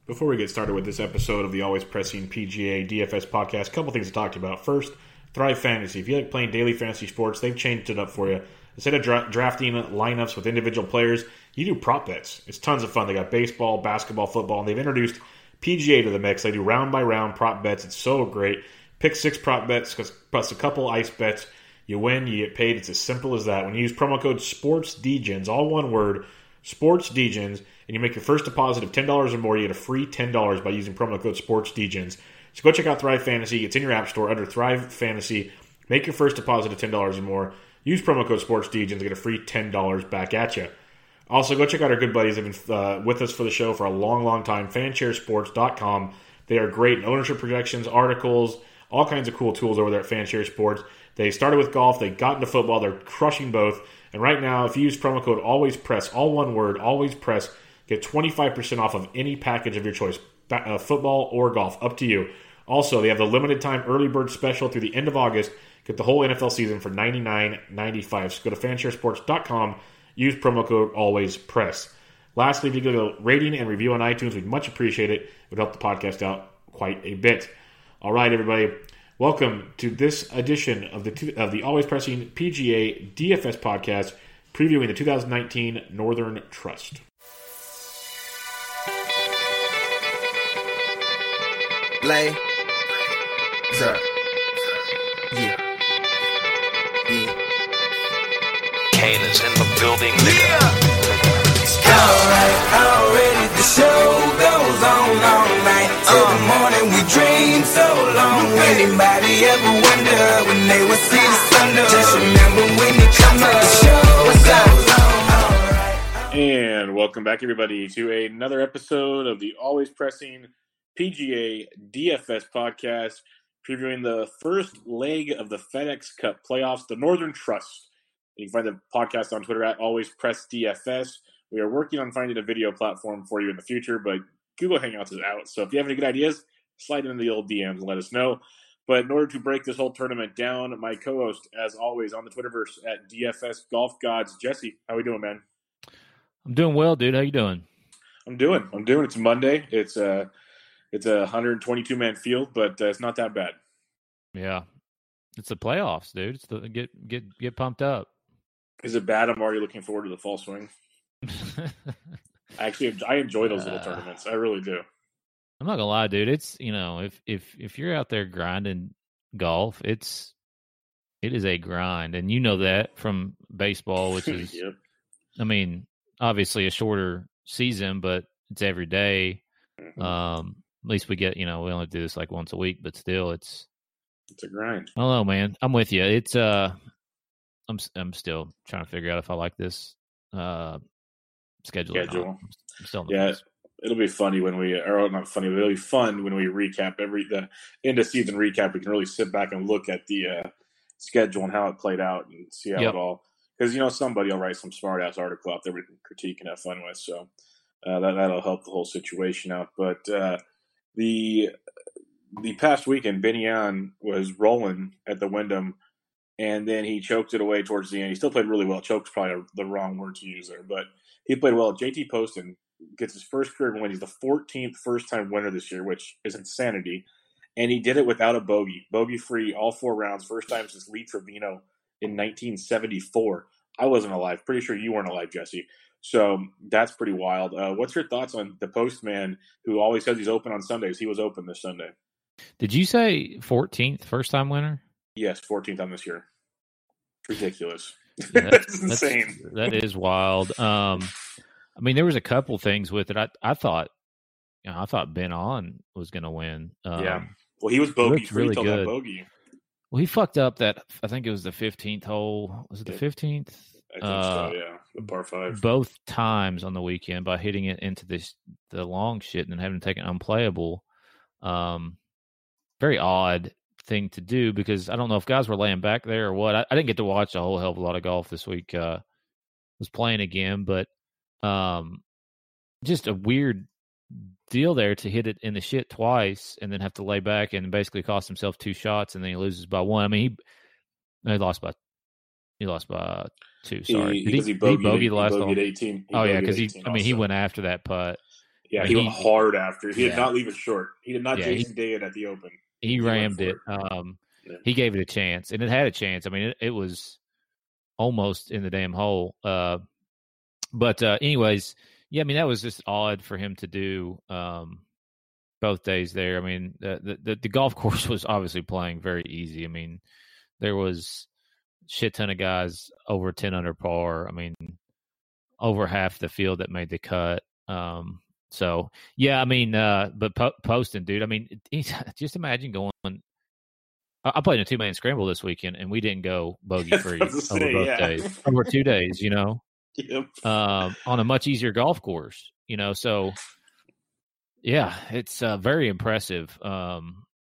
Before we get started with this episode of the Always Pressing PGA DFS podcast, a couple things to talk about. First, Thrive Fantasy. If you like playing daily fantasy sports, they've changed it up for you. Instead of drafting lineups with individual players, you do prop bets. It's tons of fun. They got baseball, basketball, football, and they've introduced PGA to the mix. They do round-by-round prop bets. It's so great. Pick 6 prop bets plus a couple ice bets. You win, you get paid. It's as simple as that. When you use promo code SPORTSDGENS, all one word, SPORTSDGENS, and you make your first deposit of $10 or more, you get a free $10 by using promo code SPORTSDGENS. So go check out Thrive Fantasy. It's in your app store under Thrive Fantasy. Make your first deposit of $10 or more. Use promo code SPORTSDGENS to get a free $10 back at you. Also, go check out our good buddies that have been with us for the show for a long, long time, fansharesports.com. They are great in ownership projections, articles, all kinds of cool tools over there at Fanshare Sports. They started with golf. They got into football. They're crushing both. And right now, if you use promo code ALWAYSPRESS, all one word, ALWAYSPRESS, get 25% off of any package of your choice, football or golf, up to you. Also, they have the limited time early bird special through the end of August. Get the whole NFL season for $99.95. So go to fansharesports.com. Use promo code ALWAYSPRESS. Lastly, if you give a rating and review on iTunes, we'd much appreciate it. It would help the podcast out quite a bit. All right, everybody. Welcome to this edition of the Always Pressing PGA DFS podcast, previewing the 2019 Northern Trust. Lay. Sir. Yeah. Kane is in the building, nigga. Yeah. Already the show goes on all night. Till the morning we dream so long. Anybody ever wonder when they would see the sun? Just remember when you come up, the show goes on. And welcome back, everybody, to another episode of the Always Pressing PGA DFS podcast, previewing the first leg of the FedEx Cup playoffs, the Northern Trust. You can find the podcast on Twitter at AlwaysPressDFS. We are working on finding a video platform for you in the future, but Google Hangouts is out. So if you have any good ideas, slide into the old DMs and let us know. But in order to break this whole tournament down, my co-host, as always, on the Twitterverse at DFS Golf Gods, Jesse. How we doing, man? I'm doing well, dude. How you doing? I'm doing. It's Monday. It's a 122-man field, but it's not that bad. Yeah, it's the playoffs, dude. It's the get pumped up. Is it bad? I'm already looking forward to the fall swing. I enjoy those little tournaments. I really do. I'm not gonna lie, dude. It's if you're out there grinding golf, it is a grind, and you know that from baseball, which is, yep. I mean, obviously a shorter season, but it's every day. Mm-hmm. At least we only do this like once a week, but still, it's a grind. I don't know, man. I'm with you. It's I'm still trying to figure out if I like this schedule. I'm still in the place. It'll be funny when not funny, but it'll be fun when we recap the end of season recap. We can really sit back and look at the schedule and how it played out and see how it all. Because somebody will write some smart ass article out there we can critique and have fun with. So that'll help the whole situation out. But the past weekend, Ben Yan was rolling at the Wyndham, and then he choked it away towards the end. He still played really well. Choked's probably the wrong word to use there, but he played well. JT Poston gets his first career win. He's the 14th first-time winner this year, which is insanity. And he did it without a bogey. Bogey-free all 4 rounds. First time since Lee Trevino in 1974. I wasn't alive. Pretty sure you weren't alive, Jesse. So that's pretty wild. What's your thoughts on the postman who always says he's open on Sundays? He was open this Sunday. Did you say 14th first-time winner? Yes, 14th on this year. Ridiculous. Yeah, that's insane. That is wild. I mean, there was a couple things with it. I thought Ben On was going to win. Yeah. Well, he was bogey free till that bogey. Well, he fucked up that. I think it was the 15th hole. Was it the 15th? I think so. Yeah, the par 5. Both times on the weekend by hitting it into the long shit and then having to take it unplayable. Very odd thing to do because I don't know if guys were laying back there or what. I didn't get to watch a whole hell of a lot of golf this week. Was playing again, but just a weird deal there to hit it in the shit twice and then have to lay back and basically cost himself 2 shots and then he loses by 1. I mean, he lost by 2. Sorry, he bogeyed the last hole? 18. Because he went after that putt. Yeah, I he mean, went hard after. He did yeah. not leave it short. He did not Yeah, Jason Day it at the Open. he went rammed for it. Yeah. He gave it a chance, and it had a chance. I mean, it was almost in the damn hole. But anyways, yeah, I mean, that was just odd for him to do both days there. I mean, the golf course was obviously playing very easy. I mean, there was shit ton of guys over 10 under par. I mean, over half the field that made the cut. So yeah, I mean, but Poston, dude, I mean, just imagine going. I played in a 2-man scramble this weekend, and we didn't go bogey free over both days, over 2 days. You know, Yep. on a much easier golf course. You know, so yeah, it's very impressive for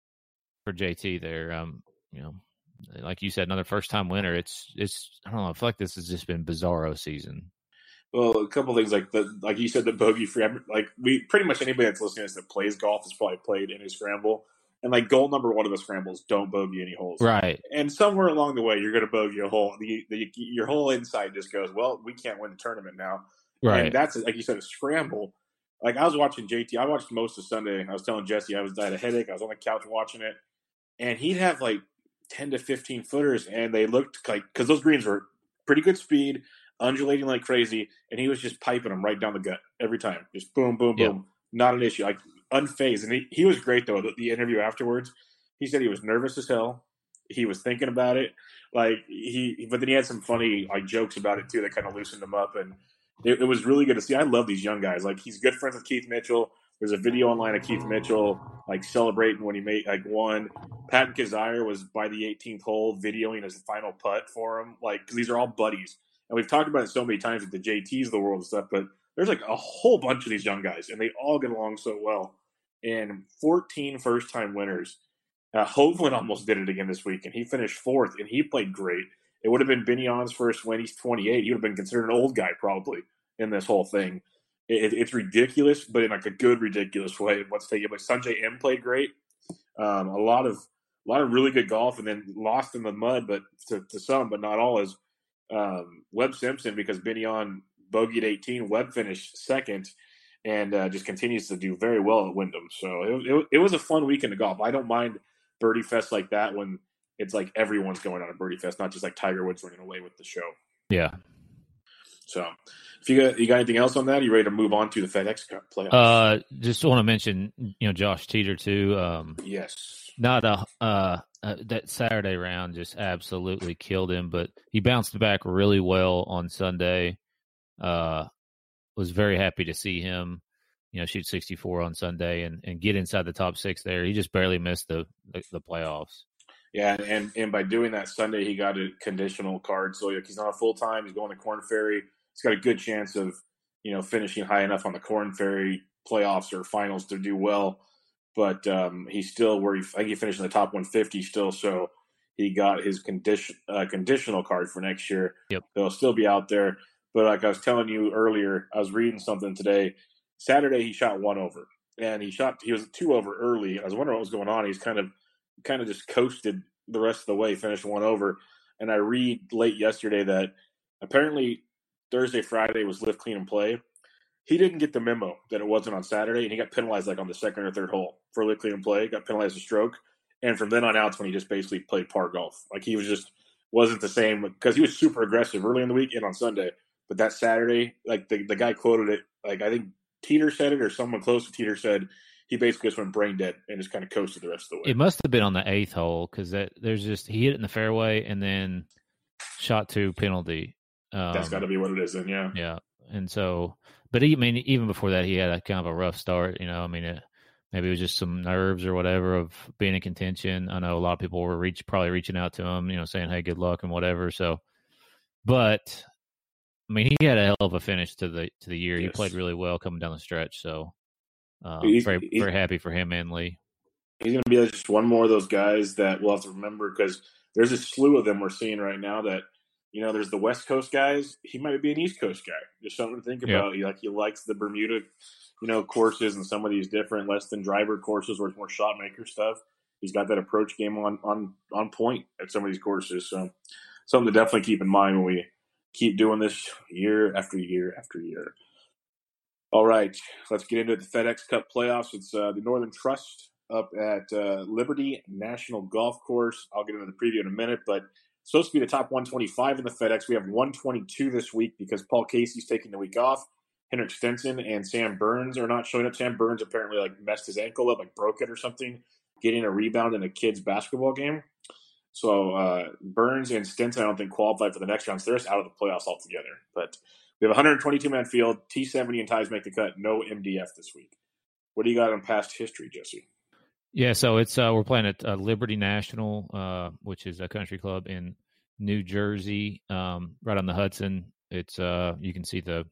JT there. You know, like you said, another first time winner. It's I don't know. I feel like this has just been bizarro season. Well, a couple things like you said, the bogey free. Like we pretty much anybody that's listening to us that plays golf has probably played in a scramble. And like goal number one of the scrambles, don't bogey any holes. Right. And somewhere along the way, you're going to bogey a hole. Your whole inside just goes, well, we can't win the tournament now. Right. And that's, like you said, a scramble. Like I was watching JT. I watched most of Sunday. I was telling Jesse I had a headache. I was on the couch watching it. And he'd have like 10 to 15 footers. And they looked like, because those greens were pretty good speed, undulating like crazy. And he was just piping them right down the gut every time. Just boom, boom, boom. Yep. Not an issue. Like, unfazed. And he was great, though. The interview afterwards, he said he was nervous as hell. He was thinking about it. But then he had some funny like jokes about it, too, that kind of loosened him up. And it was really good to see. I love these young guys. Like, he's good friends with Keith Mitchell. There's a video online of Keith Mitchell, like, celebrating when he made, like, won. Patton Kizzire was by the 18th hole videoing his final putt for him. Like, because these are all buddies. And we've talked about it so many times with the JTs of the world and stuff, but there's, like, a whole bunch of these young guys, and they all get along so well. And 14 first-time winners. Hovland almost did it again this week, and he finished fourth, and he played great. It would have been Bignon's first win. He's 28. He would have been considered an old guy probably in this whole thing. It's ridiculous, but in like a good ridiculous way. Let's take it. But Sanjay M played great. A lot of really good golf, and then lost in the mud, but to some, but not all, is Webb Simpson, because Bignon bogeyed 18. Webb finished second. And just continues to do very well at Wyndham. So it was a fun weekend of golf. I don't mind birdie fest like that when it's like everyone's going on a birdie fest, not just like Tiger Woods running away with the show. Yeah. So if you got anything else on that, are you ready to move on to the FedEx Cup playoffs? Just want to mention, Josh Teeter too. Yes. Not that Saturday round just absolutely killed him, but he bounced back really well on Sunday. Was very happy to see him, shoot 64 on Sunday and get inside the top 6 there. He just barely missed the playoffs. Yeah, and by doing that Sunday, he got a conditional card. So he's not a full-time. He's going to Korn Ferry. He's got a good chance of, finishing high enough on the Korn Ferry playoffs or finals to do well. But he's still I think he finished in the top 150 still. So he got his conditional card for next year. Yep. He'll still be out there. But like I was telling you earlier, I was reading something today. Saturday he shot 1 over, and he was 2 over early. I was wondering what was going on. He's kind of just coasted the rest of the way, finished 1 over. And I read late yesterday that apparently Thursday, Friday was lift, clean, and play. He didn't get the memo that it wasn't on Saturday, and he got penalized like on the second or third hole for lift, clean, and play. Got penalized a stroke, and from then on out, when he just basically played par golf. Like he wasn't the same, because he was super aggressive early in the week and on Sunday. But that Saturday, like the guy quoted it, like I think Teeter said it or someone close to Teeter said, he basically just went brain dead and just kind of coasted the rest of the way. It must have been on the 8th hole, because he hit it in the fairway and then shot 2 penalty. That's got to be what it is then, yeah. Yeah, and so, but even before that, he had a kind of a rough start. Maybe it was just some nerves or whatever of being in contention. I know a lot of people were probably reaching out to him, saying, "Hey, good luck" and whatever. So, but. I mean, he had a hell of a finish to the year. Yes. He played really well coming down the stretch. So, very happy for him and Lee. He's going to be just one more of those guys that we'll have to remember, because there's a slew of them we're seeing right now that, there's the West Coast guys. He might be an East Coast guy. Just something to think about. He likes the Bermuda, courses and some of these different less than driver courses where it's more shot maker stuff. He's got that approach game on point at some of these courses. So, something to definitely keep in mind when we keep doing this year after year after year. All right, let's get into the FedEx Cup playoffs. It's the Northern Trust up at Liberty National Golf Course. I'll get into the preview in a minute, but it's supposed to be the top 125 in the FedEx. We have 122 this week because Paul Casey's taking the week off. Henrik Stenson and Sam Burns are not showing up. Sam Burns apparently messed his ankle up, broke it or something, getting a rebound in a kid's basketball game. So Burns and Stenson, I don't think, qualified for the next round. So they're just out of the playoffs altogether. But we have a 122-man field. T70 and ties make the cut. No MDF this week. What do you got on past history, Jesse? Yeah, so it's we're playing at Liberty National, which is a country club in New Jersey, right on the Hudson. It's you can see the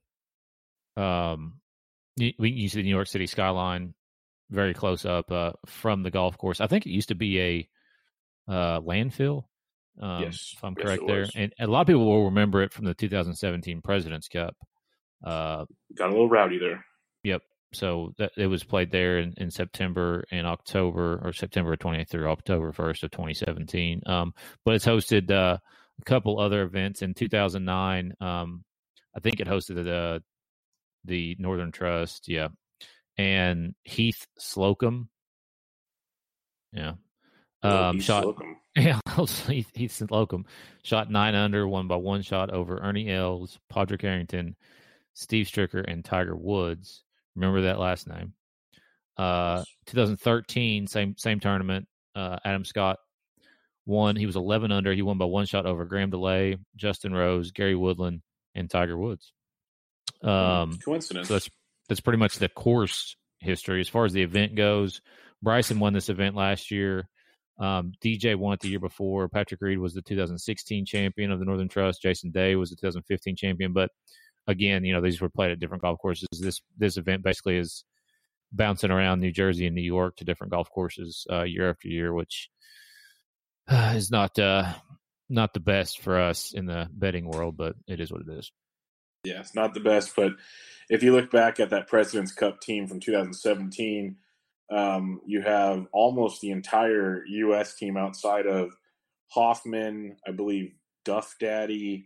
you see the New York City skyline very close up from the golf course. I think it used to be a landfill, Yes, if I'm yes, correct it there. was. And a lot of people will remember it from the 2017 President's Cup. Got a little rowdy there. Yep. So it was played there in September and October, or September 20th through October 1st of 2017. But it's hosted a couple other events in 2009. I think it hosted the Northern Trust, yeah, and Heath Slocum, yeah. Heath Shot Slocum. Yeah, Heath Slocum shot 9 under, won by one shot over Ernie Els, Padraig Harrington, Steve Stricker, and Tiger Woods. Remember that last name. 2013, same tournament. Adam Scott won. He was 11 under. He won by one shot over Graham DeLay, Justin Rose, Gary Woodland, and Tiger Woods. Coincidence. So that's pretty much the course history. As far as the event goes, Bryson won this event last year. DJ won it the year before. Patrick Reed was the 2016 champion of the Northern Trust. Jason Day was the 2015 champion. But again, these were played at different golf courses. This event basically is bouncing around New Jersey and New York to different golf courses year after year, which is not the best for us in the betting world, but it is what it is. Yeah, it's not the best, but if you look back at that President's Cup team from 2017, you have almost the entire U.S. team outside of Hoffman, I believe Duff Daddy,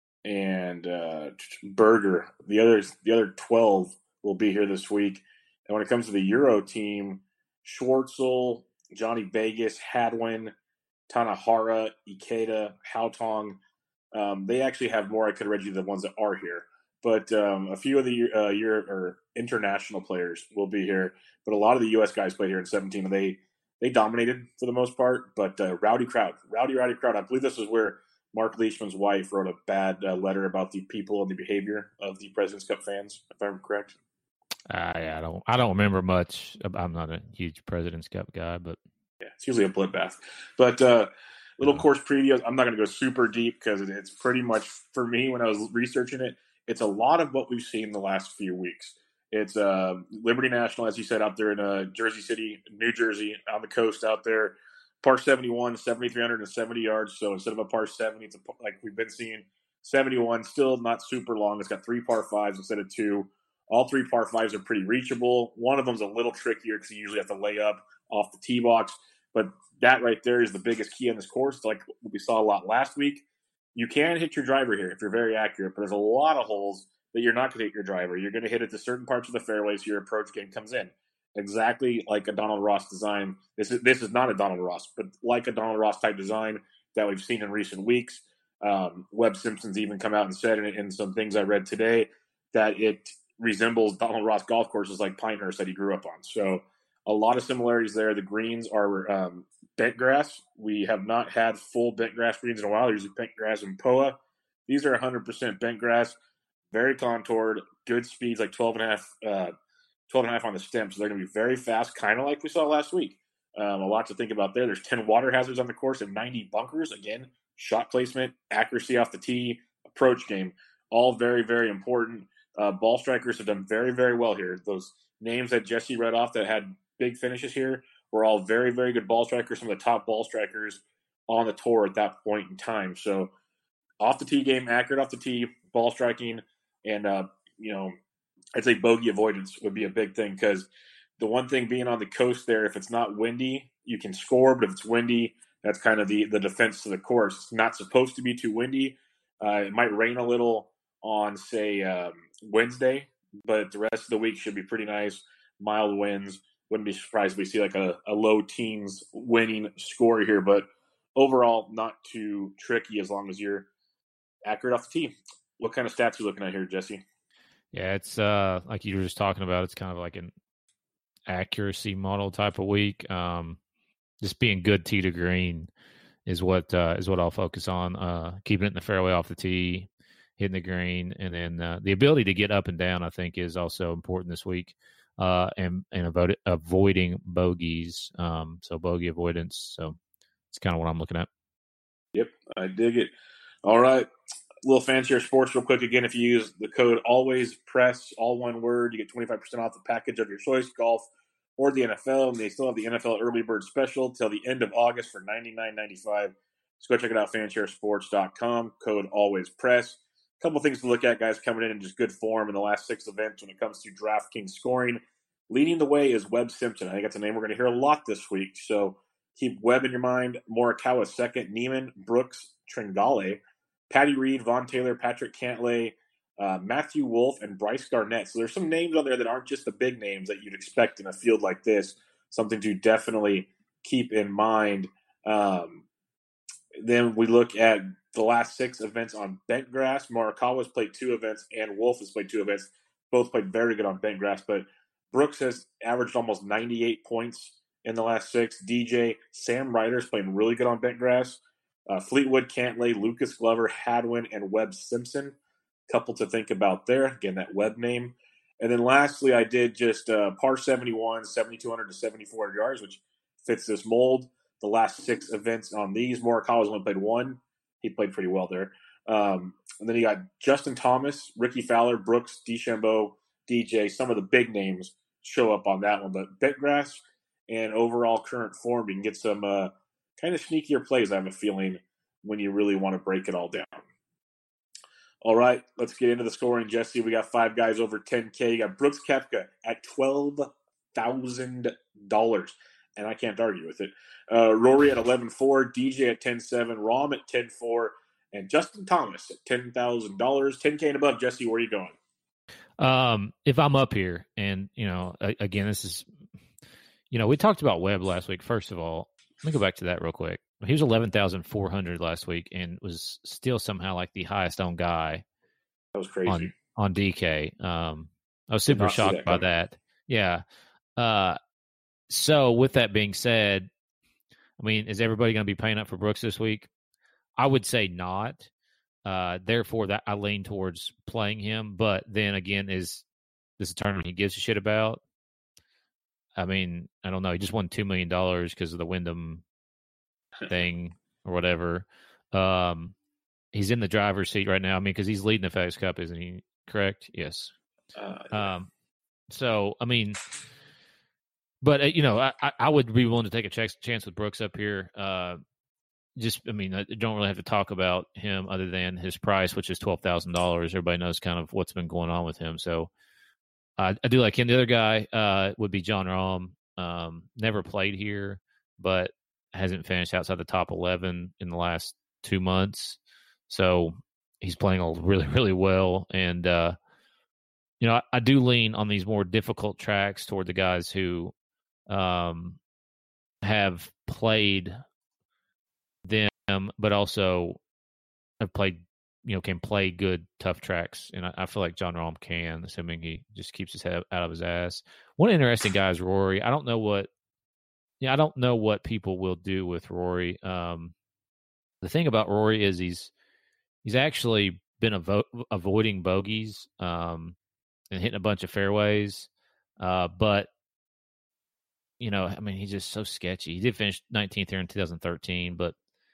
and Berger. The other 12 will be here this week. And when it comes to the Euro team, Schwartzel, Johnny Vegas, Hadwin, Tanahara, Ikeda, Hautong. They actually have more. I could have read you the ones that are here. But a few of the international players will be here. But a lot of the U.S. guys played here in 17, and they dominated for the most part. But rowdy crowd. I believe this is where Mark Leishman's wife wrote a bad letter about the people and the behavior of the President's Cup fans, if I'm correct. Yeah, I don't remember much. I'm not a huge President's Cup guy, but yeah, it's usually a bloodbath. But little course previews. I'm not going to go super deep because it's pretty much, for me, when I was researching it, it's a lot of what we've seen the last few weeks. It's Liberty National, as you said, out there in Jersey City, New Jersey, on the coast out there. Par 71, 7,370 yards. So instead of a par 70, it's like we've been seeing 71, still not super long. It's got 3 par 5s instead of 2. All 3 par 5s are pretty reachable. One of them's a little trickier because you usually have to lay up off the tee box. But that right there is the biggest key on this course. It's like we saw a lot last week. You can hit your driver here if you're very accurate, but there's a lot of holes that you're not going to hit your driver. You're going to hit it to certain parts of the fairway so your approach game comes in. Exactly like a Donald Ross design. This is not a Donald Ross, but like a Donald Ross type design that we've seen in recent weeks. Webb Simpson's even come out and said in some things I read today that it resembles Donald Ross golf courses like Pinehurst that he grew up on. So a lot of similarities there. The greens are bent grass. We have not had full bent grass greens in a while. There's bent grass and POA. These are 100% bent grass, very contoured, good speeds, like 12 and a half on the stem. So they're going to be very fast, kind of like we saw last week. A lot to think about there. There's 10 water hazards on the course and 90 bunkers. Again, shot placement, accuracy off the tee, approach game, all very, very important. Ball strikers have done very, very well here. Those names that Jesse read off that had big finishes here were all very, very good ball strikers, some of the top ball strikers on the tour at that point in time. So off the tee game, accurate off the tee, ball striking, and, I'd say bogey avoidance would be a big thing because the one thing being on the coast there, if it's not windy, you can score, but if it's windy, that's kind of the defense to the course. It's not supposed to be too windy. It might rain a little on, say, Wednesday, but the rest of the week should be pretty nice. Mild winds. Wouldn't be surprised if we see like a low teens winning score here, but overall not too tricky as long as you're accurate off the tee. What kind of stats are you looking at here, Jesse? Yeah, it's like you were just talking about. It's kind of like an accuracy model type of week. Just being good tee to green is what I'll focus on. Keeping it in the fairway off the tee, hitting the green, and then the ability to get up and down, I think, is also important this week. And avoiding bogeys, so bogey avoidance. So it's kind of what I'm looking at. Yep, I dig it. All right, a little fancier sports real quick. Again, if you use the code ALWAYSPRESS, all one word, you get 25% off the package of your choice, golf or the NFL. And they still have the NFL early bird special till the end of August for $99.95. So go check it out, fanciersports.com, code ALWAYSPRESS. A couple things to look at, guys, coming in just good form in the last 6 events when it comes to DraftKings scoring. Leading the way is Webb Simpson. I think that's a name we're going to hear a lot this week. So keep Webb in your mind. Morikawa second. Neiman, Brooks, Tringale, Patty Reed, Von Taylor, Patrick Cantlay, Matthew Wolff, and Bryce Garnett. So there's some names on there that aren't just the big names that you'd expect in a field like this. Something to definitely keep in mind. Then we look at the last 6 events on bent grass. Morikawa's played 2 events, and Wolff has played 2 events. Both played very good on bent grass, but Brooks has averaged almost 98 points in the last 6. DJ, Sam Ryder's playing really good on bent grass. Fleetwood, Cantlay, Lucas Glover, Hadwin, and Webb Simpson. Couple to think about there. Again, that Webb name. And then lastly, I did just par 71, 7,200 to 7,400 yards, which fits this mold. The last 6 events on these. Morikawa's only played 1. He played pretty well there. And then you got Justin Thomas, Ricky Fowler, Brooks, DeChambeau, DJ. Some of the big names show up on that one. But bent grass and overall current form, you can get some kind of sneakier plays, I have a feeling, when you really want to break it all down. All right, let's get into the scoring, Jesse. We got 5 guys over 10K. You got Brooks Koepka at $12,000, and I can't argue with it. Rory at 11.4, DJ at 10.7, Rahm at 10.4, and Justin Thomas at $10,000. 10K and above, Jesse, where are you going? If I'm up here, and, again, this is, we talked about Webb last week. First of all, let me go back to that real quick. He was 11,400 last week and was still somehow like the highest owned guy. That was crazy. On DK. I was super shocked by that. Yeah. So with that being said, I mean, is everybody going to be paying up for Brooks this week? I would say not. Therefore, that I lean towards playing him. But then again, is this a tournament he gives a shit about? I mean, I don't know. He just won $2 million because of the Wyndham thing or whatever. He's in the driver's seat right now. I mean, because he's leading the FedEx Cup, isn't he? Correct? Yes. Yeah. So, I mean, but, I would be willing to take a chance with Brooks up here. I don't really have to talk about him other than his price, which is $12,000. Everybody knows kind of what's been going on with him. So I do like him. The other guy would be Jon Rahm. Never played here, but hasn't finished outside the top 11 in the last 2 months. So he's playing really, really well. And, I do lean on these more difficult tracks toward the guys who have played them, but also have played, can play good, tough tracks. And I feel like Jon Rahm can, assuming he just keeps his head out of his ass. One interesting guy is Rory. I don't know what people will do with Rory. The thing about Rory is he's actually been avoiding bogeys and hitting a bunch of fairways. But, he's just so sketchy. He did finish 19th here in 2013, but,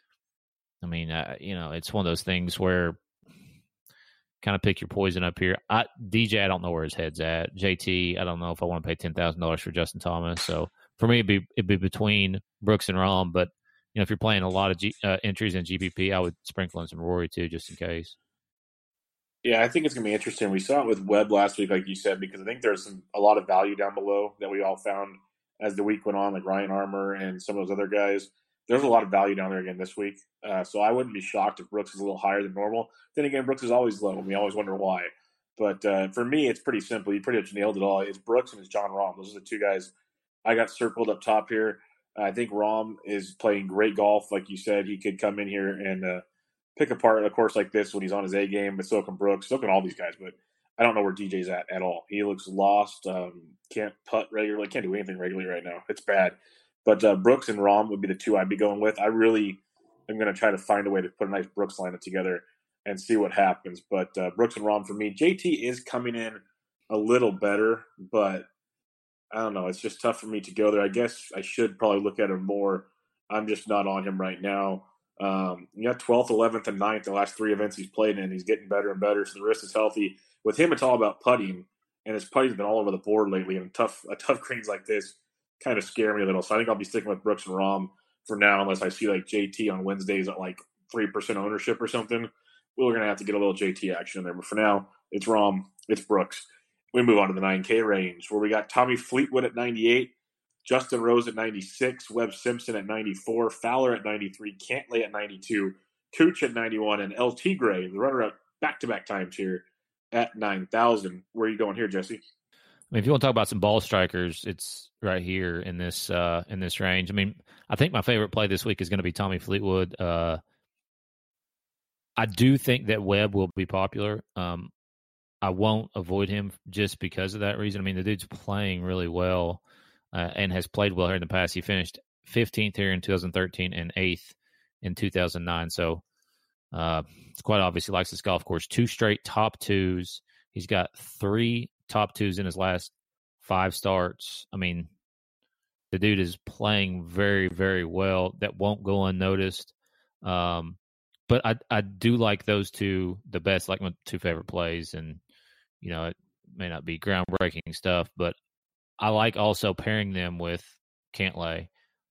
it's one of those things where kind of pick your poison up here. DJ, I don't know where his head's at. JT, I don't know if I want to pay $10,000 for Justin Thomas. So for me, it'd be between Brooks and Rahm. But if you're playing a lot of entries in GPP, I would sprinkle in some Rory too, just in case. Yeah, I think it's going to be interesting. We saw it with Webb last week, like you said, because I think there's a lot of value down below that we all found as the week went on, like Ryan Armour and some of those other guys. There's a lot of value down there again this week. So I wouldn't be shocked if Brooks is a little higher than normal. Then again, Brooks is always low, and we always wonder why. But for me, it's pretty simple. You pretty much nailed it all. It's Brooks and it's John Rahm. Those are the two guys I got circled up top here. I think Rahm is playing great golf. Like you said, he could come in here and pick apart a course like this when he's on his A game, but so can Brooks, so can all these guys. But I don't know where DJ's at all. He looks lost, can't putt regularly, can't do anything regularly right now. It's bad. But Brooks and Rahm would be the two I'd be going with. I really am going to try to find a way to put a nice Brooks lineup together and see what happens. But Brooks and Rahm for me. JT is coming in a little better, but I don't know. It's just tough for me to go there. I guess I should probably look at him more. I'm just not on him right now. You got 12th, 11th, and 9th the last three events he's played in. He's getting better and better, so the wrist is healthy. With him, it's all about putting, and his putting's been all over the board lately. And tough greens like this kind of scare me a little. So I think I'll be sticking with Brooks and Rahm for now, unless I see like JT on Wednesdays at like 3% ownership or something. We're going to have to get a little JT action in there. But for now, it's Rahm, it's Brooks. We move on to the 9K range, where we got Tommy Fleetwood at 98, Justin Rose at 96, Webb Simpson at 94, Fowler at 93, Cantlay at 92, Cooch at 91, and LT Gray, the runner-up back-to-back times here, at 9,000. Where are you going here, Jesse? I mean, if you want to talk about some ball strikers, it's right here in this range. I mean, I think my favorite play this week is going to be Tommy Fleetwood. I do think that Webb will be popular. I won't avoid him just because of that reason. I mean, the dude's playing really well and has played well here in the past. He finished 15th here in 2013 and 8th in 2009. So it's quite obvious he likes this golf course. 2 straight top twos. He's got 3 top twos in his last 5 starts. I mean, the dude is playing very, very well. That won't go unnoticed. But I do like those two the best, like my 2 favorite plays. And, you know, it may not be groundbreaking stuff, but I like also pairing them with Cantlay.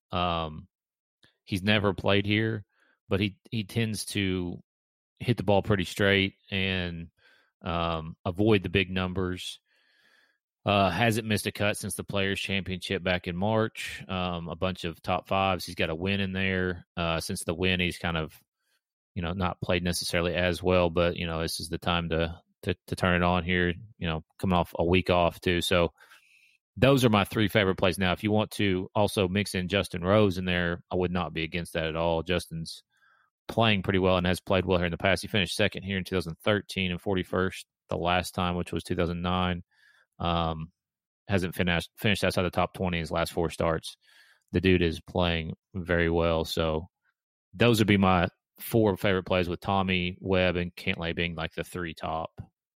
He's never played here, but he tends to hit the ball pretty straight and avoid the big numbers. Hasn't missed a cut since the Players' Championship back in March. A bunch of top 5s. He's got a win in there. Since the win, he's kind of, you know, not played necessarily as well, but, you know, this is the time to turn it on here, you know, coming off a week off too. So those are my 3 favorite plays. Now, if you want to also mix in Justin Rose in there, I would not be against that at all. Justin's playing pretty well and has played well here in the past. He finished 2nd here in 2013 and 41st the last time, which was 2009. Hasn't finished outside the top 20 in his last 4 starts. The dude is playing very well. So those would be my 4 favorite plays, with Tommy, Webb, and Cantlay being like the 3 top.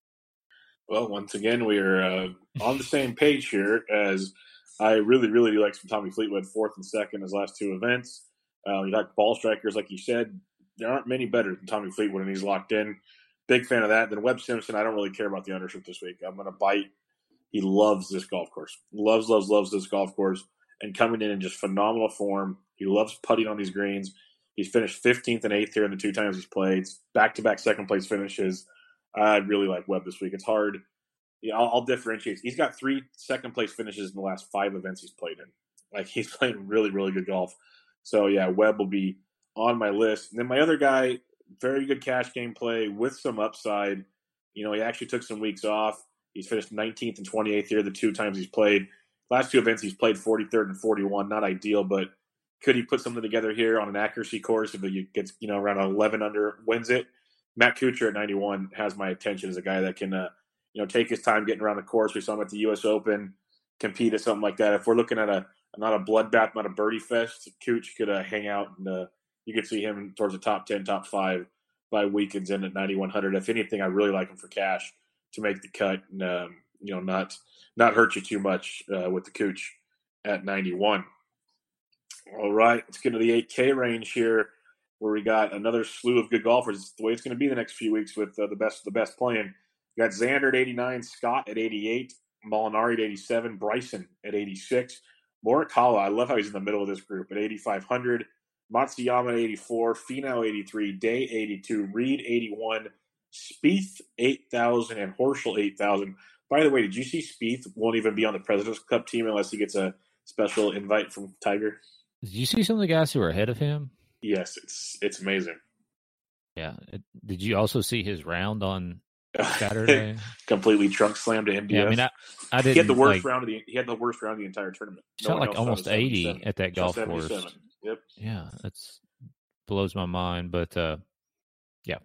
Well, once again, we are on the same page here, as I really, really like some Tommy Fleetwood, 4th and 2nd his last 2 events. You like ball strikers, like you said, there aren't many better than Tommy Fleetwood, and he's locked in. Big fan of that. Then Webb Simpson, I don't really care about the ownership this week. I'm going to bite. He loves this golf course. Loves this golf course, and coming in just phenomenal form. He loves putting on these greens. He's finished 15th and 8th here in the 2 times he's played. Back-to-back second-place finishes. I really like Webb this week. It's hard. Yeah, I'll differentiate. He's got 3 second-place finishes in the last 5 events he's played in. Like, he's playing really, really good golf. So, yeah, Webb will be on my list. And then my other guy, very good cash game play with some upside. You know, he actually took some weeks off. He's finished 19th and 28th here the 2 times he's played. Last 2 events he's played 43rd and 41. Not ideal, but could he put something together here on an accuracy course if he gets, you know, around 11 under, wins it? Matt Kuchar at 91 has my attention as a guy that can, you know, take his time getting around the course. We saw him at the U.S. Open, compete at something like that. If we're looking at not a bloodbath, not a birdie fest, Cooch could hang out, and you could see him towards the top 10, top 5 by weekends in at 9,100. If anything, I really like him for cash to make the cut and, you know, not hurt you too much with the Cooch at 91. All right, let's get to the 8K range here, where we got another slew of good golfers. It's the way it's going to be the next few weeks with the best playing. You got Xander at 89, Scott at 88, Molinari at 87, Bryson at 86, Morikawa, I love how he's in the middle of this group, at 8,500, Matsuyama at 84, Finau 83, Day 82, Reed 81, Spieth 8,000, and Horschel 8,000. By the way, did you see Spieth won't even be on the President's Cup team unless he gets a special invite from Tiger? Did you see some of the guys who are ahead of him? Yes, it's amazing. Yeah. Did you also see his round on Saturday. Completely trunk slammed to MDF. Yeah, I mean, I didn't. He had the worst round of the entire tournament. Shot like almost 80 at that golf course. Yep. Yeah, that's blows my mind. But yeah.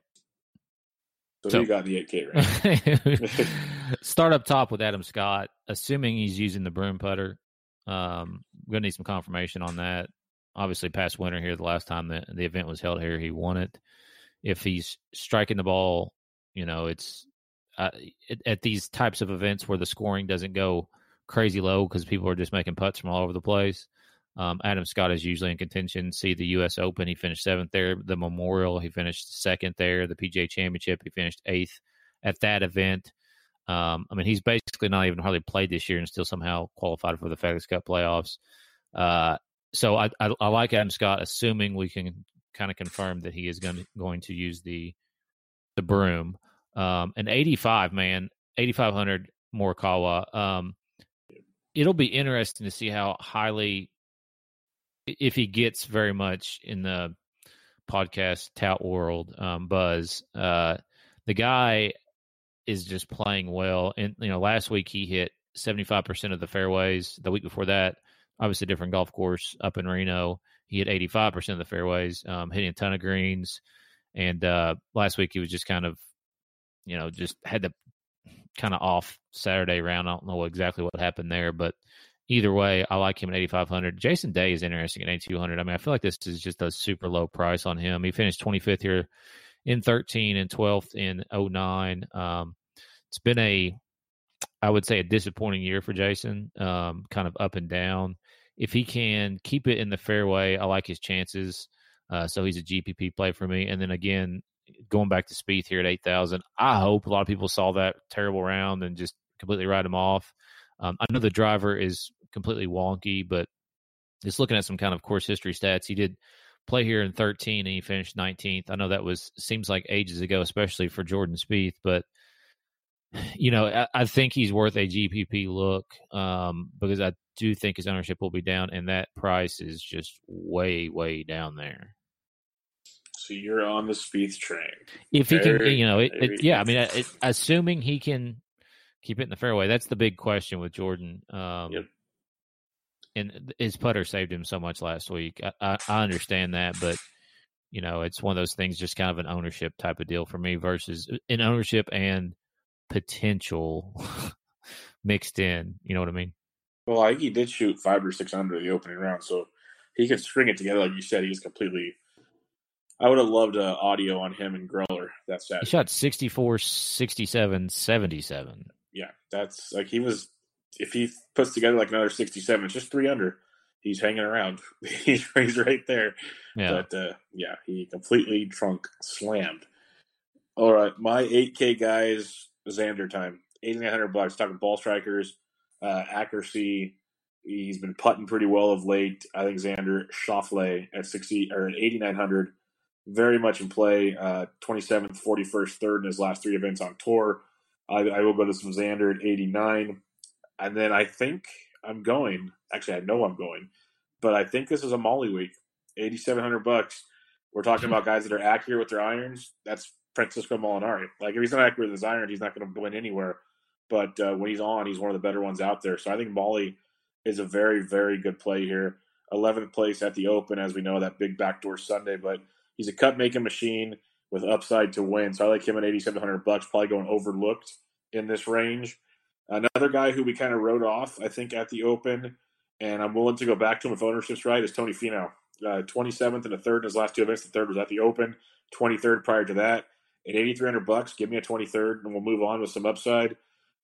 So you got the 8K right. Start up top with Adam Scott, assuming he's using the broom putter. We're gonna need some confirmation on that. Obviously, past winter here, the last time the event was held here, he won it. If he's striking the ball, it's at these types of events where the scoring doesn't go crazy low because people are just making putts from all over the place. Adam Scott is usually in contention. See the U.S. Open, he finished 7th there. The Memorial, he finished 2nd there. The PGA Championship, he finished 8th at that event. I mean, he's basically not even hardly played this year and still somehow qualified for the FedEx Cup playoffs. So I like Adam Scott, assuming we can kind of confirm that he is going to use the broom. And 85, man, 8,500 Morikawa. It'll be interesting to see how highly, if he gets very much in the podcast tout world buzz. The guy is just playing well. And, last week he hit 75% of the fairways. The week before that, obviously a different golf course up in Reno, he hit 85% of the fairways, hitting a ton of greens. And last week he was just kind of, just had the kind of off Saturday round. I don't know exactly what happened there, but either way, I like him at 8,500. Jason Day is interesting at 8,200. I mean, I feel like this is just a super low price on him. He finished 25th here in 13 and 12th in 09. It's been I would say a disappointing year for Jason, kind of up and down. If he can keep it in the fairway, I like his chances. So he's a GPP play for me. And then again, going back to Spieth here at 8,000, I hope a lot of people saw that terrible round and just completely write him off. I know the driver is completely wonky, but just looking at some kind of course history stats, he did play here in 13 and he finished 19th. I know that seems like ages ago, especially for Jordan Spieth, but I think he's worth a GPP look because I do think his ownership will be down, and that price is just way, way down there. So you're on the Spieth train. If he can, assuming he can keep it in the fairway, that's the big question with Jordan. Yep. And his putter saved him so much last week. I understand that, but it's one of those things, just kind of an ownership type of deal for me versus an ownership and potential mixed in. You know what I mean? Well, I think he did shoot 5 or 6 under the opening round, so he could string it together. Like you said, he's completely. I would have loved audio on him and Greller that Saturday. He shot 64, 67, 77. Yeah, that's like he was. If he puts together like another 67, it's just 3 under. He's hanging around. he's right there. Yeah. But he completely trunk slammed. All right, my 8K guys, Xander time. $8,900. Talking ball strikers, accuracy. He's been putting pretty well of late. I think Xander Schauffele at 8,900, very much in play. 27th, 41st, 3rd in his last 3 events on tour. I will go to some Xander at 89. And then I think I'm going. Actually, I know I'm going, but I think this is a Molly week. $8,700. We're talking about guys that are accurate with their irons. That's Francisco Molinari. Like if he's not accurate with his irons, he's not going to win anywhere. But when he's on, he's one of the better ones out there. So I think Molly is a very, very good play here. 11th place at the Open, as we know, that big backdoor Sunday. But he's a cut-making machine with upside to win. So I like him at $8,700. Probably going overlooked in this range. Another guy who we kind of wrote off, I think, at the Open, and I'm willing to go back to him if ownership's right, is Tony Finau. 27th and a 3rd in his last 2 events. The 3rd was at the Open, 23rd prior to that. At $8,300, give me a 23rd, and we'll move on with some upside.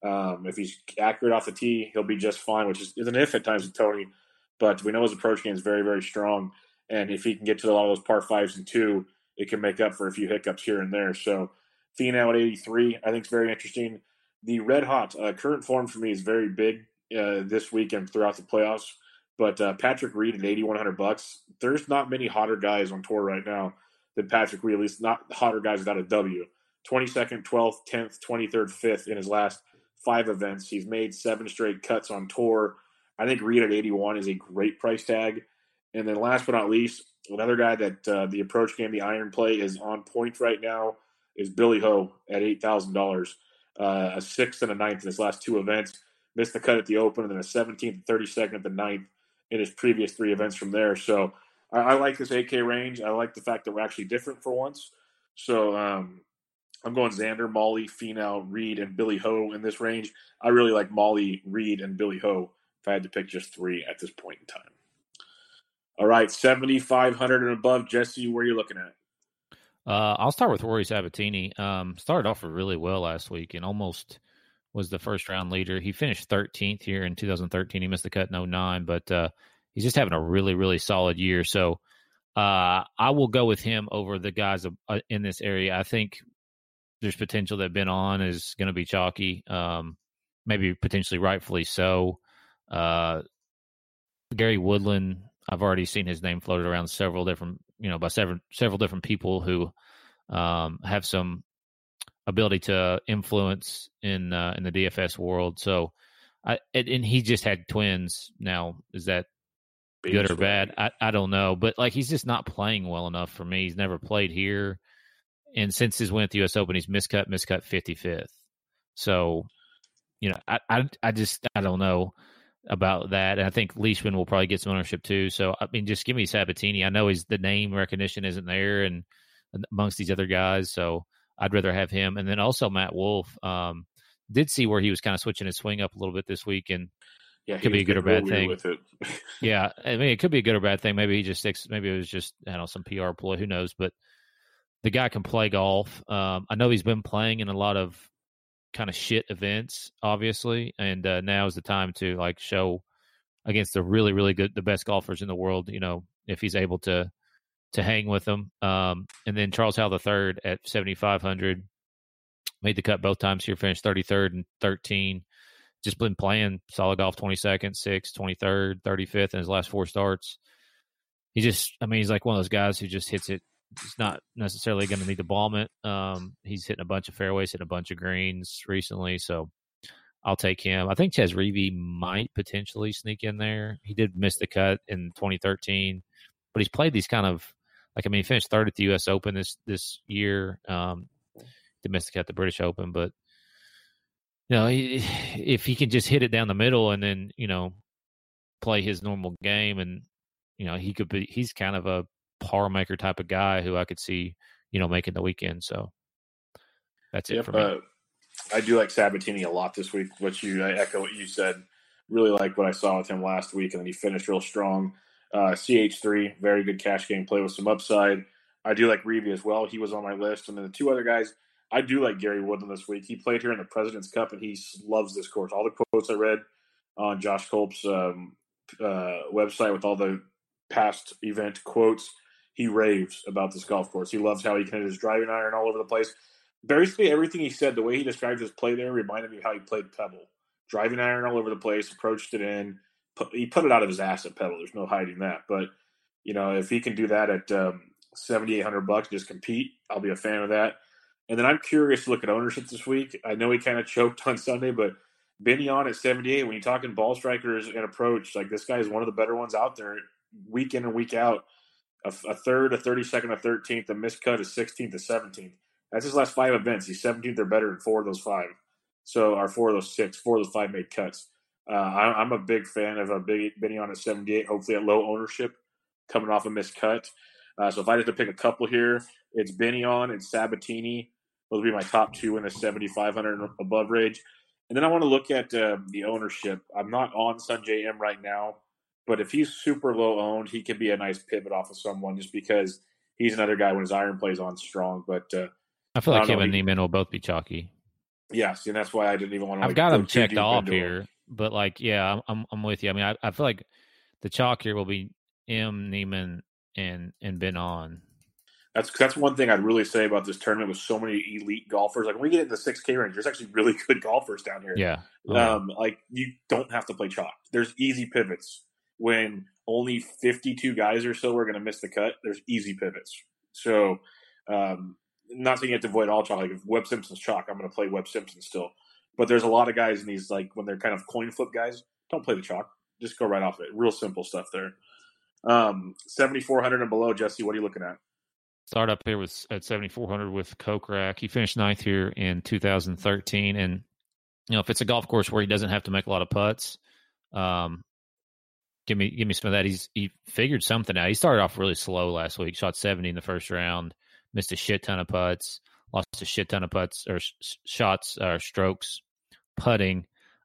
If he's accurate off the tee, he'll be just fine, which is an if at times with Tony. But we know his approach game is very, very strong. And if he can get to a lot of those par 5s and 2, it can make up for a few hiccups here and there. So Finau at 83, I think is very interesting. The red hot current form for me is very big this week and throughout the playoffs. But Patrick Reed at $8,100. There's not many hotter guys on tour right now than Patrick Reed, at least not hotter guys without a W. 22nd, 12th, 10th, 23rd, 5th in his last 5 events. He's made 7 straight cuts on tour. I think Reed at 81 is a great price tag. And then last but not least, another guy that the approach game, the iron play is on point right now is Billy Ho at $8,000. A sixth and a ninth in his last two events. Missed the cut at the Open, and then a 17th and 32nd at the ninth in his previous three events from there. So I like this 8K range. I like the fact that we're actually different for once. So I'm going Xander, Molly, Finau, Reed, and Billy Ho in this range. I really like Molly, Reed, and Billy Ho if I had to pick just three at this point in time. All right, 7,500 and above. Jesse, where are you looking at? I'll start with Rory Sabatini. Started off really well last week and almost was the first round leader. He finished 13th here in 2013. He missed the cut in 09, but he's just having a really, really solid year. So I will go with him over the guys in this area. I think there's potential that Ben On is going to be chalky, maybe potentially rightfully so. Gary Woodland, I've already seen his name floated around several different, by several different people who have some ability to influence in the DFS world. So, and he just had twins. Now, is that good or bad? I don't know, but he's just not playing well enough for me. He's never played here, and since his win at the U.S. Open, he's miscut 55th. So, I don't know about that. And I think Leishman will probably get some ownership too. So, I mean, just give me Sabatini. I know the name recognition isn't there and amongst these other guys. So I'd rather have him. And then also Matt Wolff, did see where he was kind of switching his swing up a little bit this week, and it could be a good or bad thing. With it. Yeah. I mean, it could be a good or bad thing. Maybe he just sticks, maybe it was just, some PR ploy, who knows, but the guy can play golf. I know he's been playing in a lot of kind of shit events, obviously, and now is the time to show against the really, really good, the best golfers in the world, if he's able to hang with them. And then Charles Howell III at 7,500 made the cut both times here, finished 33rd and 13. Just been playing solid golf, 22nd, 6th, 23rd, 35th in his last four starts. He's like one of those guys who just hits it. He's not necessarily going to need to bomb it. He's hitting a bunch of fairways, hitting a bunch of greens recently, so I'll take him. I think Ches Reavie might potentially sneak in there. He did miss the cut in 2013, but he's played these kind of he finished third at the U.S. Open this year. Did miss the cut at the British Open, but if he can just hit it down the middle and then play his normal game, and he could be. He's kind of a par maker type of guy who I could see, making the weekend. So that's it for me. I do like Sabatini a lot this week. I echo what you said. Really like what I saw with him last week, and then he finished real strong. CH3, very good cash game play with some upside. I do like Reavie as well. He was on my list. And then the two other guys, I do like Gary Woodland this week. He played here in the President's Cup, and he loves this course. All the quotes I read on Josh Culp's website with all the past event quotes, he raves about this golf course. He loves how he can hit his driving iron all over the place. Basically, everything he said, the way he described his play there, reminded me of how he played Pebble. Driving iron all over the place, approached it in. He put it out of his ass at Pebble. There's no hiding that. But, if he can do that at $7,800, just compete, I'll be a fan of that. And then I'm curious to look at ownership this week. I know he kind of choked on Sunday, but Binion at 78, when you're talking ball strikers and approach, this guy is one of the better ones out there week in and week out. A third, a 32nd, a 13th, a miscut, a 16th, a 17th. That's his last five events. He's 17th or better in four of those five. So, or four of those six, four of those five made cuts. I'm a big fan of a big Binion at 78, hopefully at low ownership, coming off a miscut. So if I had to pick a couple here, it's Binion and Sabatini. Those would be my top two in the 7,500 and above range. And then I want to look at the ownership. I'm not on Sungjae Im right now, but if he's super low owned, he could be a nice pivot off of someone just because he's another guy when his iron plays on strong. But I feel like him and Neiman will both be chalky. Yes, and that's why I didn't even want to. I've got him checked off here, but I'm with you. I mean, I feel like the chalk here will be M, Neiman, and Ben On. That's one thing I'd really say about this tournament with so many elite golfers. When we get into the 6K range, there's actually really good golfers down here. Yeah. You don't have to play chalk. There's easy pivots. When only 52 guys or so are going to miss the cut, there's easy pivots. So, not saying you have to avoid all chalk. If Webb Simpson's chalk, I'm going to play Webb Simpson still. But there's a lot of guys in these, when they're kind of coin flip guys, don't play the chalk. Just go right off it. Real simple stuff there. 7,400 and below, Jesse, what are you looking at? Start up here at 7,400 with Kokrak. He finished ninth here in 2013, and if it's a golf course where he doesn't have to make a lot of putts, give me some of that. He figured something out. He started off really slow last week. Shot 70 in the first round, missed a shit ton of putts, lost a shit ton of putts or shots or strokes putting.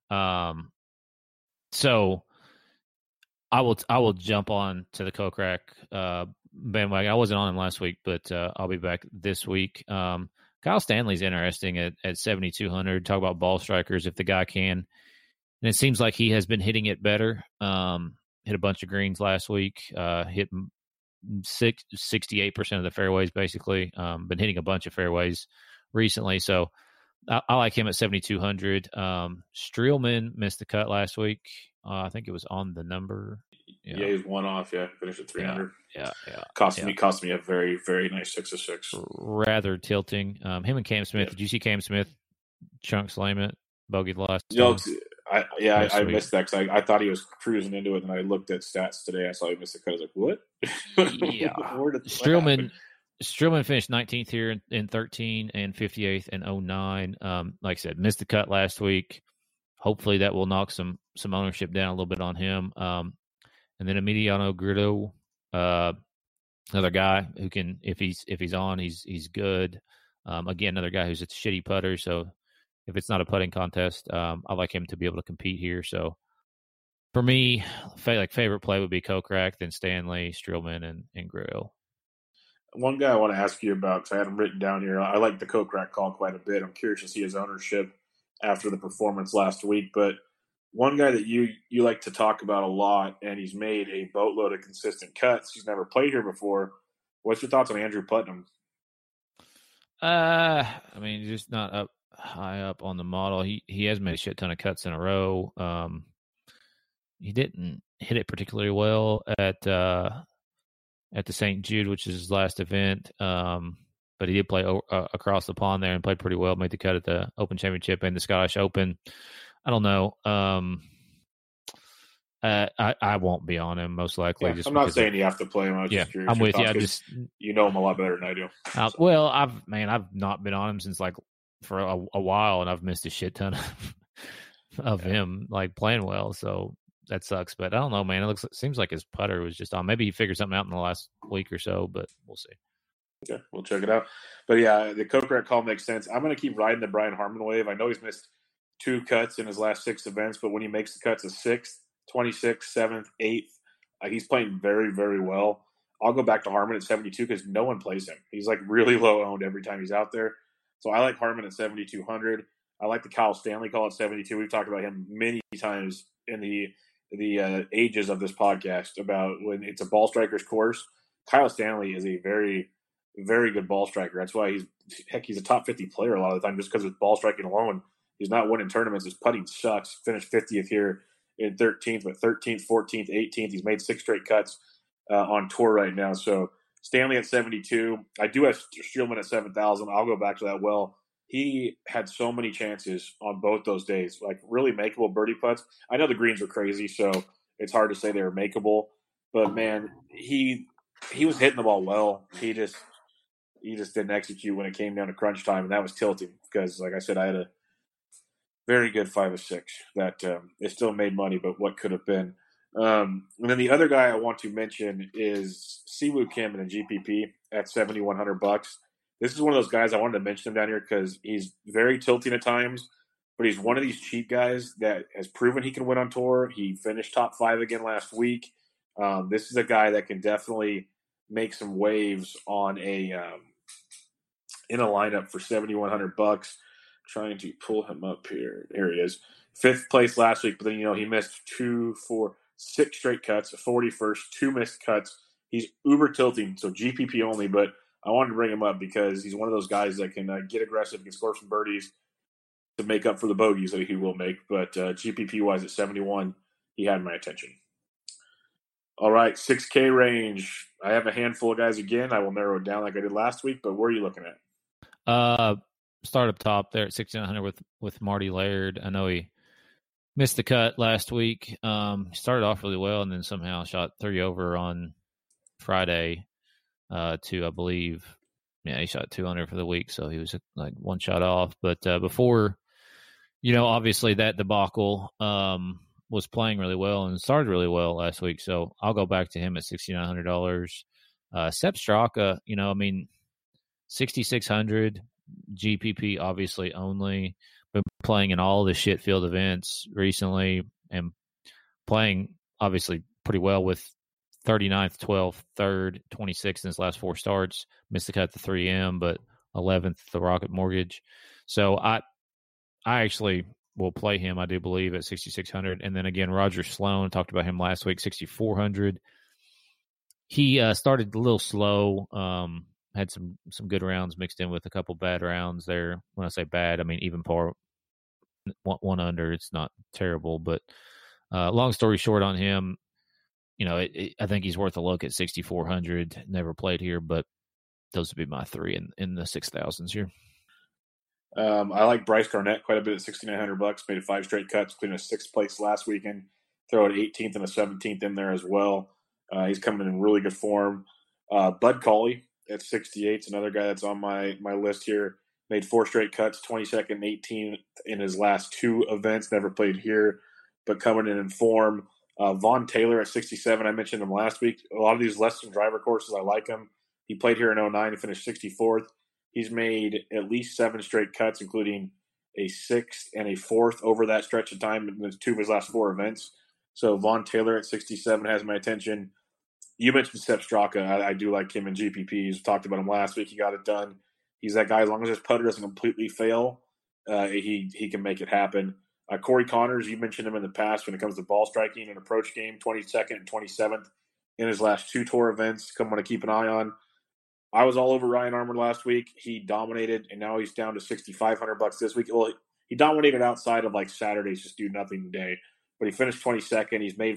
So I will jump on to the Kokrak bandwagon. I wasn't on him last week, but I'll be back this week. Kyle Stanley's interesting at 7,200. Talk about ball strikers if the guy can. And it seems like he has been hitting it better. Hit a bunch of greens last week. Hit 68% of the fairways, basically. Been hitting a bunch of fairways recently. So I like him at 7,200. Streelman missed the cut last week. I think it was on the number. Yeah, he was one off. Yeah, finished at 300. Yeah. Cost me a very, very nice 6 of 6. Rather tilting. Him and Cam Smith. Yeah. Did you see Cam Smith chunk slam it? Bogeyed last time? I missed that because I thought he was cruising into it, and I looked at stats today. I saw he missed the cut. I was like, what? Yeah. Streelman finished 19th here in 13 and 58th in 09. Like I said, missed the cut last week. Hopefully that will knock some ownership down a little bit on him. And then Emiliano Grillo, another guy who can, if he's on, he's good. Again, another guy who's a shitty putter. So if it's not a putting contest, I like him to be able to compete here. So for me, favorite play would be Kokrak, then Stanley, Streelman, and Grillo. One guy I want to ask you about, because I had him written down here. I like the Kokrak call quite a bit. I'm curious to see his ownership after the performance last week. But one guy that you like to talk about a lot, and he's made a boatload of consistent cuts. He's never played here before. What's your thoughts on Andrew Putnam? Just not up high up on the model. He has made a shit ton of cuts in a row. He didn't hit it particularly well at the St. Jude, which is his last event. But he did play across the pond there and played pretty well. Made the cut at the Open Championship and the Scottish Open. I don't know. I won't be on him most likely. Yeah, I'm not saying you have to play him. I was just curious. I'm with you. You know him a lot better than I do. Well, I've not been on him since for a while, and I've missed a shit ton of him playing well. So that sucks. But I don't know, man. It seems like his putter was just on. Maybe he figured something out in the last week or so, but we'll see. Okay, we'll check it out. But yeah, the Kokrak call makes sense. I'm going to keep riding the Brian Harman wave. I know he's missed 2 cuts in his last 6 events, but when he makes the cuts, a 6th, 26th, 7th, 8th, he's playing very, very well. I'll go back to Harman at 72 because no one plays him. He's really low owned every time he's out there. So I like Harman at 7,200. I like the Kyle Stanley call at 72. We've talked about him many times in the ages of this podcast about when it's a ball striker's course. Kyle Stanley is a very, very good ball striker. That's why he's a top 50 player a lot of the time just because of his ball striking alone. He's not winning tournaments. His putting sucks. Finished 50th here in 13th, but 13th, 14th, 18th. He's made 6 straight cuts on tour right now. So Stanley at 72. I do have Streelman at 7,000. I'll go back to that. Well, he had so many chances on both those days, really makeable birdie putts. I know the greens were crazy, so it's hard to say they were makeable. But, man, he was hitting the ball well. He just didn't execute when it came down to crunch time, and that was tilting because, like I said, I had a very good 5 of 6 that it still made money, but what could have been. And then the other guy I want to mention is Siwoo Kim in the GPP at $7,100. This is one of those guys I wanted to mention him down here because he's very tilting at times, but he's one of these cheap guys that has proven he can win on tour. He finished top 5 again last week. This is a guy that can definitely make some waves on in a lineup for $7,100. Trying to pull him up here. There he is. 5th place last week, but then, he missed 6 straight cuts, a 41st, 2 missed cuts. He's uber tilting, so GPP only, but I wanted to bring him up because he's one of those guys that can get aggressive, can score some birdies to make up for the bogeys that he will make. But GPP-wise at 71, he had my attention. All right, 6K range. I have a handful of guys again. I will narrow it down like I did last week, but where are you looking at? Start up top there at 6,900 with Marty Laird. I know he missed the cut last week. Started off really well and then somehow shot 3 over on Friday. to, I believe, he shot 200 for the week, so he was like one shot off. But before, obviously that debacle, was playing really well and started really well last week. So I'll go back to him at $6,900. Sepp Straka, 6,600 GPP obviously only. Been playing in all the shit field events recently and playing obviously pretty well with 39th, 12th, 3rd, 26th in his last 4 starts. Missed the cut to 3M, but 11th the Rocket Mortgage. So I actually will play him, I do believe, at 6,600. And then again, Roger Sloan, talked about him last week, 6,400. He started a little slow, had some good rounds mixed in with a couple bad rounds there. When I say bad, I mean even par, one under. It's not terrible, but long story short on him, I think he's worth a look at 6,400. Never played here, but those would be my 3 in the 6,000s here. I like Bryce Garnett quite a bit at $6,900. Made 5 straight cuts, including a 6th place last weekend. Throw an 18th and a 17th in there as well. He's coming in really good form. Bud Cauley at 68 is another guy that's on my list here. Made 4 straight cuts, 22nd, 18th in his last 2 events. Never played here, but coming in form. Vaughn Taylor at 67. I mentioned him last week. A lot of these Lessons driver courses, I like him. He played here in 09 and finished 64th. He's made at least 7 straight cuts, including a 6th and a 4th over that stretch of time in 2 of his last 4 events. So Vaughn Taylor at 67 has my attention. You mentioned Sepp Straka. I do like him in GPPs. We talked about him last week. He got it done. He's that guy. As long as his putter doesn't completely fail, he can make it happen. Corey Connors, you mentioned him in the past when it comes to ball striking and approach game, 22nd and 27th in his last 2 tour events. Someone to keep an eye on. I was all over Ryan Armour last week. He dominated, and now he's down to $6,500 this week. Well, he dominated outside of like Saturday's just do nothing day, but he finished 22nd. He's made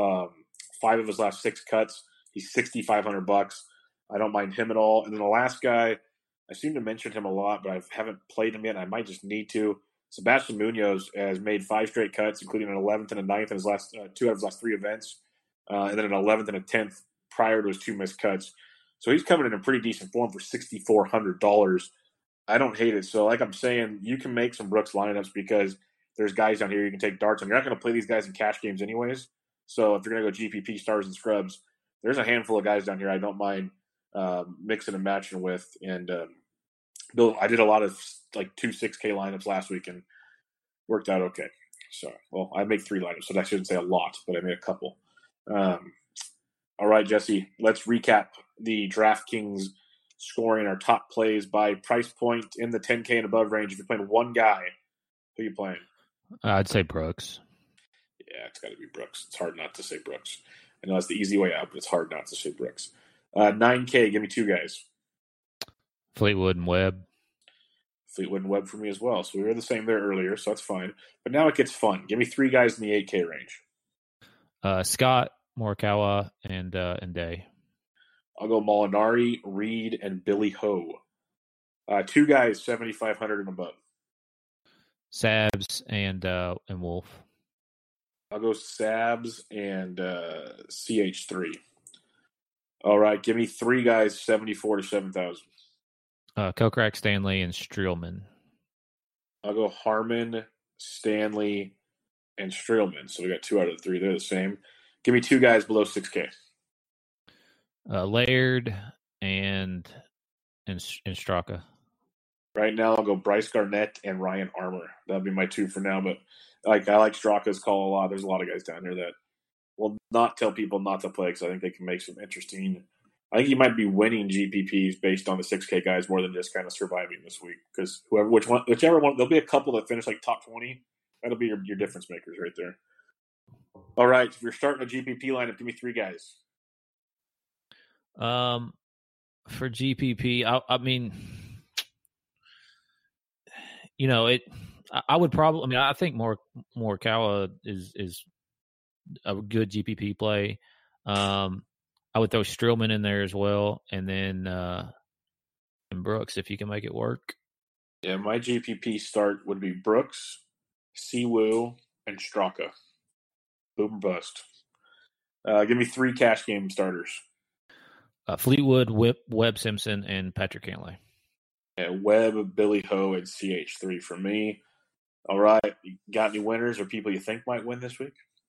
5 of his last 6 cuts. He's $6,500. I don't mind him at all. And then the last guy, I seem to mention him a lot, but I haven't played him yet. I might just need to. Sebastian Munoz has made 5 straight cuts, including an 11th and a 9th in his last 2 out of his last 3 events, and then an 11th and a 10th prior to his 2 missed cuts. So he's coming in a pretty decent form for $6,400. I don't hate it. So like I'm saying, you can make some Brooks lineups because there's guys down here you can take darts on. You're not going to play these guys in cash games anyways. So if you're going to go GPP stars and scrubs, there's a handful of guys down here I don't mind mixing and matching with. And Bill, I did a lot of like 2 6K lineups last week and worked out okay. So, well, I make 3 lineups, so I shouldn't say a lot, but I made a couple. All right, Jesse, let's recap the DraftKings scoring, our top plays by price point in the 10K and above range. If you're playing one guy, who are you playing? I'd say Brooks. Yeah, it's got to be Brooks. It's hard not to say Brooks. I know that's the easy way out, but it's hard not to say Brooks. 9K, give me 2 guys. Fleetwood and Webb. Fleetwood and Webb for me as well. So we were the same there earlier, so that's fine. But now it gets fun. Give me 3 guys in the 8K range. Scott, Morikawa, and Day. I'll go Molinari, Reed, and Billy Ho. 2 guys, 7,500 and above. Sabs and Wolf. I'll go Sabs and CH3. All right, give me 3 guys, 74 to 7,000. Kokrak, Stanley, and Streelman. I'll go Harmon, Stanley, and Streelman. So we got 2 out of the 3. They're the same. Give me 2 guys below 6K. Laird and Straka. Right now, I'll go Bryce Garnett and Ryan Armour. That'll be my 2 for now. But I like Straka's call a lot. There's a lot of guys down here that will not tell people not to play because I think they can make some interesting. I think you might be winning GPPs based on the 6K guys more than just kind of surviving this week. Because whichever one, there'll be a couple that finish like top 20. That'll be your difference makers right there. All right, if you're starting a GPP lineup, give me 3 guys. For GPP, I mean, I would probably. I mean, I think Morikawa is a good GPP play. I would throw Streelman in there as well, and then and Brooks if you can make it work. Yeah, my GPP start would be Brooks, Siwoo, and Straka. Boom or bust. Give me 3 cash game starters. Fleetwood, Webb Simpson, and Patrick Cantlay. Yeah, Webb, Billy Ho, and CH3 for me. All right. You got any winners or people you think might win this week?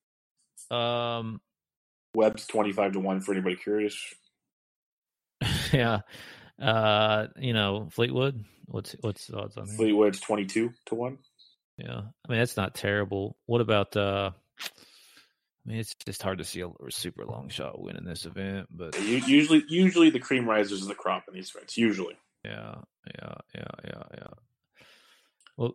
Webb's 25-1 for anybody curious. Yeah. Fleetwood. What's the odds on that? Fleetwood's 22-1. Yeah. I mean, that's not terrible. What about it's just hard to see a super long shot win in this event, but usually the cream rises in the crop in these events. Usually. Yeah. Well,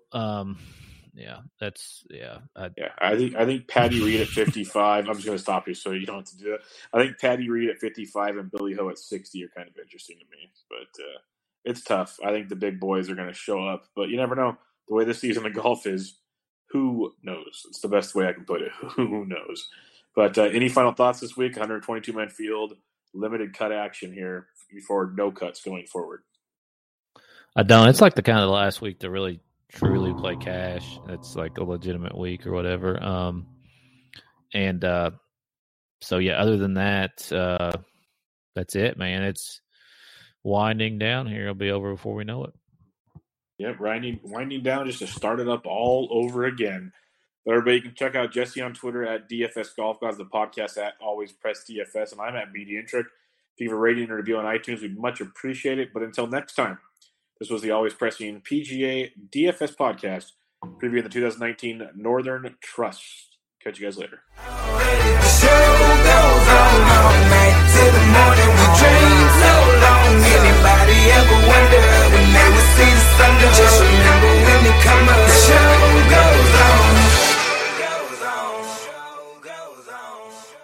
I think Patty Reed at 55. I'm just going to stop you so you don't have to do that. I think Patty Reed at 55 and Billy Ho at 60 are kind of interesting to me, but it's tough. I think the big boys are going to show up, but you never know. The way this season of golf is, who knows? It's the best way I can put it. Who knows? But any final thoughts this week? 122-man field, limited cut action here before no cuts going forward. I don't. It's like the kind of last week to really truly play cash. It's like a legitimate week or whatever. So yeah, other than that, that's it, man. It's winding down here. It'll be over before we know it. Yep, winding down just to start it up all over again. But everybody, you can check out Jesse on Twitter at DFS Golf Guys, the podcast at Always Press DFS, and I'm at BD Intric. If you have a rating and review on iTunes, we'd much appreciate it. But until next time, this was the Always Pressing PGA DFS podcast, previewing the 2019 Northern Trust. Catch you guys later. The show goes on all night till the morning we dream.